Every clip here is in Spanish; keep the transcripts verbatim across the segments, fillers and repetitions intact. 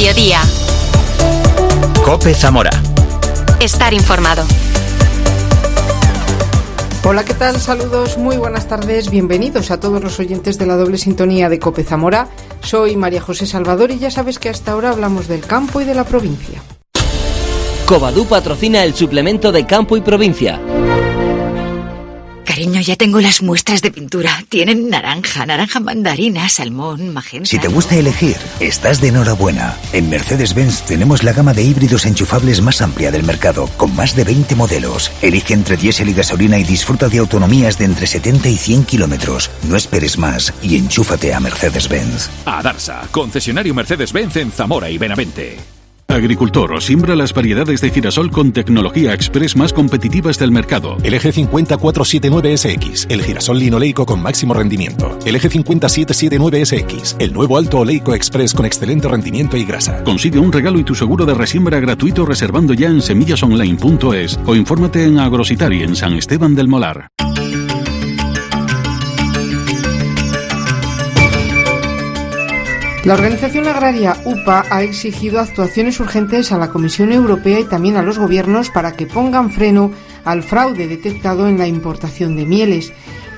mediodía. COPE Zamora. Estar informado. Hola, ¿qué tal? Saludos, muy buenas tardes, bienvenidos a todos los oyentes de la doble sintonía de COPE Zamora. Soy María José Salvador y ya sabes que hasta ahora hablamos del campo y de la provincia. Covadú patrocina el suplemento de campo y provincia. Cariño, ya tengo las muestras de pintura. Tienen naranja, naranja mandarina, salmón, magenta... Si te gusta elegir, estás de enhorabuena. En Mercedes-Benz tenemos la gama de híbridos enchufables más amplia del mercado, con más de veinte modelos. Elige entre diésel y gasolina y disfruta de autonomías de entre setenta y cien kilómetros. No esperes más y enchúfate a Mercedes-Benz. Adarsa, concesionario Mercedes-Benz en Zamora y Benavente. Agricultor, siembra las variedades de girasol con tecnología express más competitivas del mercado. El L G cincuenta cuatrocientos setenta y nueve S X, el girasol linoleico con máximo rendimiento. El L G cincuenta setecientos setenta y nueve S X, el nuevo alto oleico express con excelente rendimiento y grasa. Consigue un regalo y tu seguro de resiembra gratuito reservando ya en semillas online punto es o infórmate en Agrositari en San Esteban del Molar. La Organización Agraria U P A ha exigido actuaciones urgentes a la Comisión Europea y también a los gobiernos para que pongan freno al fraude detectado en la importación de mieles.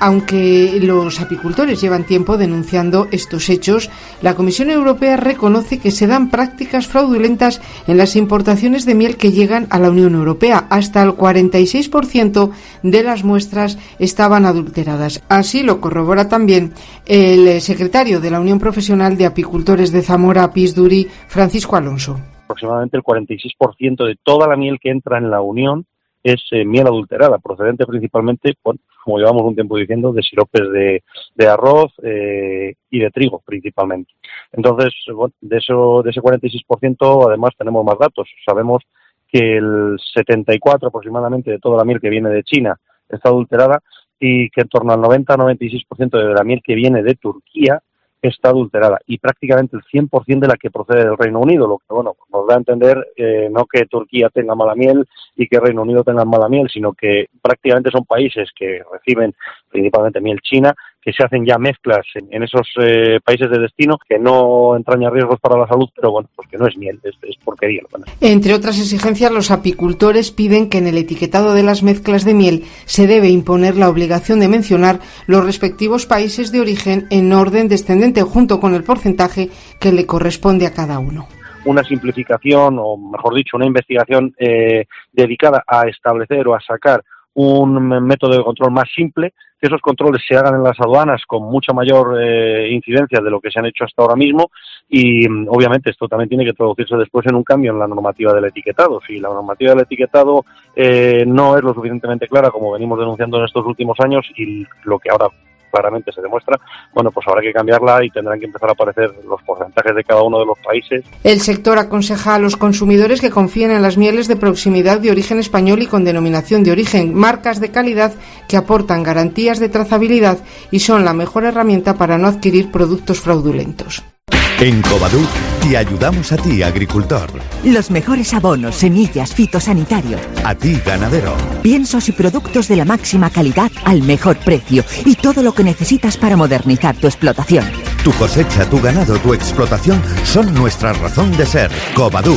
Aunque los apicultores llevan tiempo denunciando estos hechos, la Comisión Europea reconoce que se dan prácticas fraudulentas en las importaciones de miel que llegan a la Unión Europea. Hasta el cuarenta y seis por ciento de las muestras estaban adulteradas. Así lo corrobora también el secretario de la Unión Profesional de Apicultores de Zamora, Pisduri, Francisco Alonso. Aproximadamente el cuarenta y seis por ciento de toda la miel que entra en la Unión es eh, miel adulterada, procedente principalmente, bueno, como llevamos un tiempo diciendo, de siropes de, de arroz eh, y de trigo principalmente. Entonces, bueno, de eso, de ese cuarenta y seis por ciento además tenemos más datos. Sabemos que el setenta y cuatro por ciento aproximadamente de toda la miel que viene de China está adulterada y que en torno al noventa a noventa y seis por ciento de la miel que viene de Turquía está adulterada y prácticamente el cien por ciento de la que procede del Reino Unido, lo que bueno nos da a entender eh, no que Turquía tenga mala miel y que Reino Unido tenga mala miel, sino que prácticamente son países que reciben principalmente miel china, que se hacen ya mezclas en, en esos eh, países de destino que no entraña riesgos para la salud, pero bueno, pues que no es miel, es, es porquería. Bueno. Entre otras exigencias, los apicultores piden que en el etiquetado de las mezclas de miel se debe imponer la obligación de mencionar los respectivos países de origen en orden descendente, junto con el porcentaje que le corresponde a cada uno. Una simplificación, o mejor dicho, una investigación eh, dedicada a establecer o a sacar un método de control más simple, que esos controles se hagan en las aduanas con mucha mayor eh, incidencia de lo que se han hecho hasta ahora mismo y obviamente esto también tiene que traducirse después en un cambio en la normativa del etiquetado. Si la normativa del etiquetado eh, no es lo suficientemente clara como venimos denunciando en estos últimos años y lo que ahora claramente se demuestra, bueno, pues habrá que cambiarla y tendrán que empezar a aparecer los porcentajes de cada uno de los países. El sector aconseja a los consumidores que confíen en las mieles de proximidad de origen español y con denominación de origen, marcas de calidad que aportan garantías de trazabilidad y son la mejor herramienta para no adquirir productos fraudulentos. En Covadú te ayudamos a ti, agricultor. Los mejores abonos, semillas, fitosanitarios. A ti, ganadero. Piensos y productos de la máxima calidad al mejor precio y todo lo que necesitas para modernizar tu explotación. Tu cosecha, tu ganado, tu explotación son nuestra razón de ser. Covadú.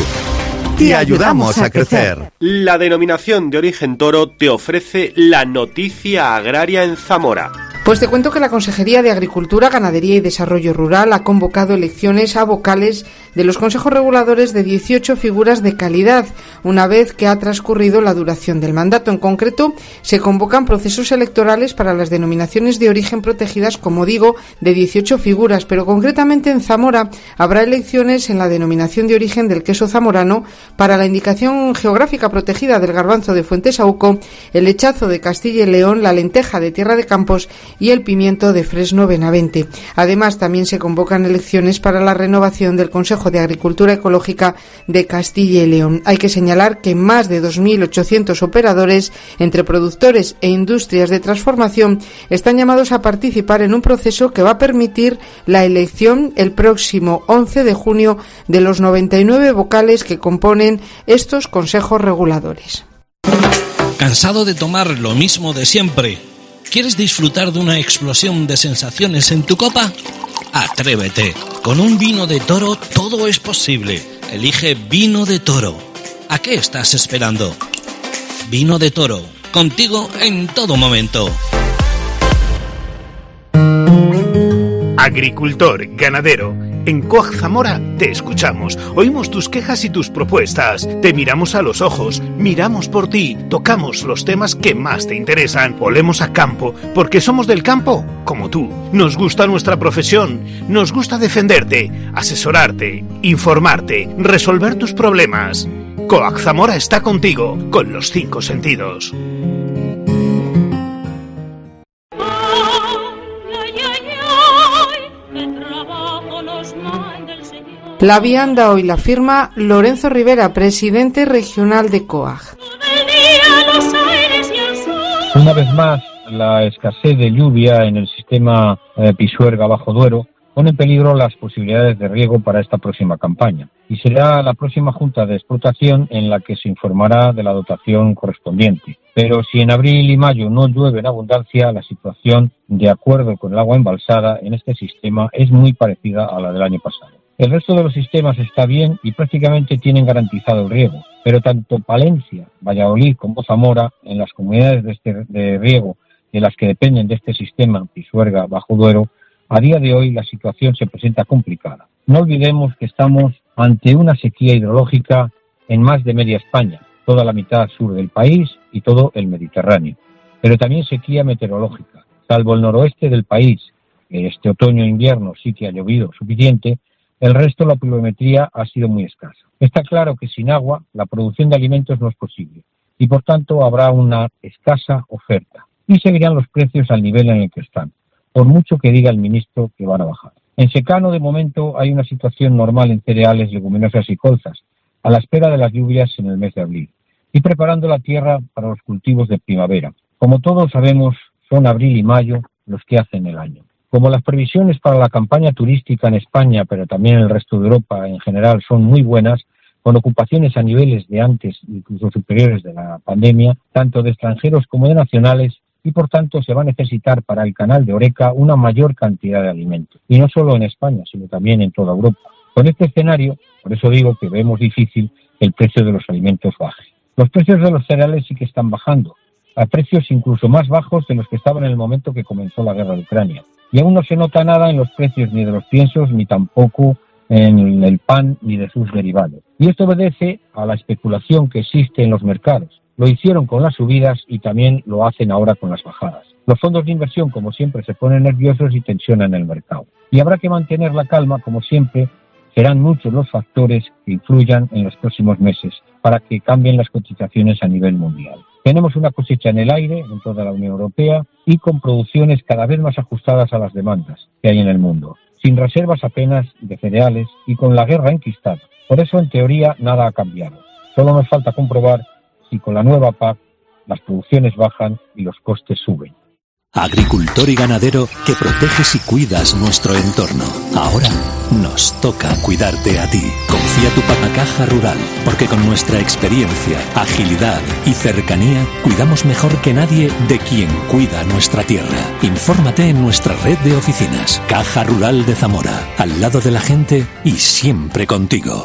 Te ayudamos a crecer. La denominación de origen toro te ofrece la noticia agraria en Zamora. Pues te cuento que la Consejería de Agricultura, Ganadería y Desarrollo Rural ha convocado elecciones a vocales de los consejos reguladores de dieciocho figuras de calidad, una vez que ha transcurrido la duración del mandato. En concreto, se convocan procesos electorales para las denominaciones de origen protegidas, como digo, de dieciocho figuras, pero concretamente en Zamora habrá elecciones en la denominación de origen del queso zamorano, para la indicación geográfica protegida del garbanzo de Fuentesauco, el lechazo de Castilla y León, la lenteja de Tierra de Campos y el pimiento de Fresno Benavente. Además, también se convocan elecciones para la renovación del Consejo de Agricultura Ecológica de Castilla y León. Hay que señalar que más de dos mil ochocientos operadores, entre productores e industrias de transformación, están llamados a participar en un proceso que va a permitir la elección el próximo once de junio de los noventa y nueve vocales que componen estos consejos reguladores. ¿Cansado de tomar lo mismo de siempre? ¿Quieres disfrutar de una explosión de sensaciones en tu copa? Atrévete. Con un vino de Toro todo es posible. elige Vino de Toro. ¿A qué estás esperando? Vino de Toro, contigo en todo momento. Agricultor, ganadero. En Coag Zamora te escuchamos, oímos tus quejas y tus propuestas, te miramos a los ojos, miramos por ti, tocamos los temas que más te interesan, olemos a campo, porque somos del campo, como tú. Nos gusta nuestra profesión, nos gusta defenderte, asesorarte, informarte, resolver tus problemas. Coag Zamora está contigo, con los cinco sentidos. La vianda hoy la firma Lorenzo Rivera, presidente regional de Coag. Una vez más, la escasez de lluvia en el sistema eh, Pisuerga-Bajo Duero pone en peligro las posibilidades de riego para esta próxima campaña. Y será la próxima Junta de Explotación en la que se informará de la dotación correspondiente. Pero si en abril y mayo no llueve en abundancia, la situación, de acuerdo con el agua embalsada en este sistema, es muy parecida a la del año pasado. El resto de los sistemas está bien y prácticamente tienen garantizado el riego, pero tanto Palencia, Valladolid como Zamora, en las comunidades de, este, de riego de las que dependen de este sistema Pisuerga-Bajo Duero, a día de hoy la situación se presenta complicada. No olvidemos que estamos ante una sequía hidrológica en más de media España, toda la mitad sur del país y todo el Mediterráneo, pero también sequía meteorológica. Salvo el noroeste del país, que este otoño e invierno sí que ha llovido suficiente, el resto la pluviometría ha sido muy escasa. Está claro que sin agua la producción de alimentos no es posible y por tanto habrá una escasa oferta y seguirán los precios al nivel en el que están, por mucho que diga el ministro que van a bajar. En secano de momento hay una situación normal en cereales, leguminosas y colzas, a la espera de las lluvias en el mes de abril y preparando la tierra para los cultivos de primavera. Como todos sabemos, son abril y mayo los que hacen el año. Como las previsiones para la campaña turística en España, pero también en el resto de Europa en general, son muy buenas, con ocupaciones a niveles de antes, incluso superiores de la pandemia, tanto de extranjeros como de nacionales, y por tanto se va a necesitar para el canal de Horeca una mayor cantidad de alimentos. Y no solo en España, sino también en toda Europa. Con este escenario, por eso digo que vemos difícil que el precio de los alimentos baje. Los precios de los cereales sí que están bajando, a precios incluso más bajos de los que estaban en el momento que comenzó la guerra de Ucrania. Y aún no se nota nada en los precios ni de los piensos, ni tampoco en el pan, ni de sus derivados. Y esto obedece a la especulación que existe en los mercados. Lo hicieron con las subidas y también lo hacen ahora con las bajadas. Los fondos de inversión, como siempre, se ponen nerviosos y tensionan el mercado. Y habrá que mantener la calma, como siempre. Serán muchos los factores que influyan en los próximos meses para que cambien las cotizaciones a nivel mundial. Tenemos una cosecha en el aire en toda la Unión Europea y con producciones cada vez más ajustadas a las demandas que hay en el mundo, sin reservas apenas de cereales y con la guerra enquistada. Por eso, en teoría, nada ha cambiado. Solo nos falta comprobar si con la nueva P A C las producciones bajan y los costes suben. Agricultor y ganadero que proteges y cuidas nuestro entorno. Ahora nos toca cuidarte a ti. Confía tu P A C a Caja Rural, porque con nuestra experiencia, agilidad y cercanía cuidamos mejor que nadie de quien cuida nuestra tierra. Infórmate en nuestra red de oficinas. Caja Rural de Zamora, al lado de la gente y siempre contigo.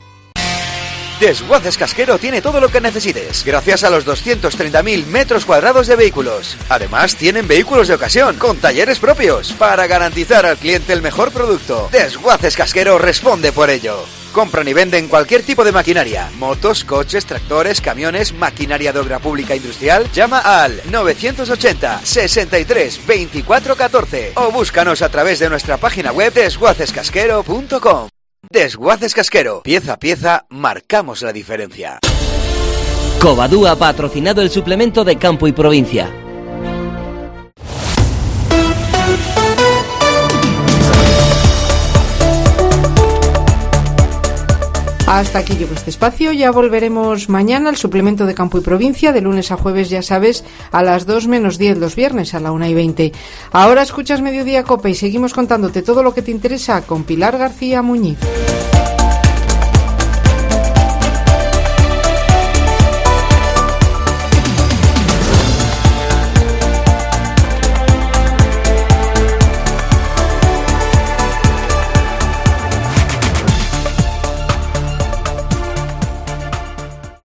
Desguaces Casquero tiene todo lo que necesites, gracias a los doscientos treinta mil metros cuadrados de vehículos. Además, tienen vehículos de ocasión, con talleres propios, para garantizar al cliente el mejor producto. Desguaces Casquero responde por ello. Compran y venden cualquier tipo de maquinaria, motos, coches, tractores, camiones, maquinaria de obra pública industrial. Llama al novecientos ochenta, sesenta y tres, veinticuatro catorce o búscanos a través de nuestra página web desguaces casquero punto com. Desguaces Casquero, pieza a pieza, marcamos la diferencia. Covadú ha patrocinado el suplemento de Campo y Provincia. Hasta aquí llegó este espacio, ya volveremos mañana al suplemento de Campo y Provincia, de lunes a jueves, ya sabes, a las dos menos diez, los viernes a la una y veinte. Ahora escuchas Mediodía Cope y seguimos contándote todo lo que te interesa con Pilar García Muñiz.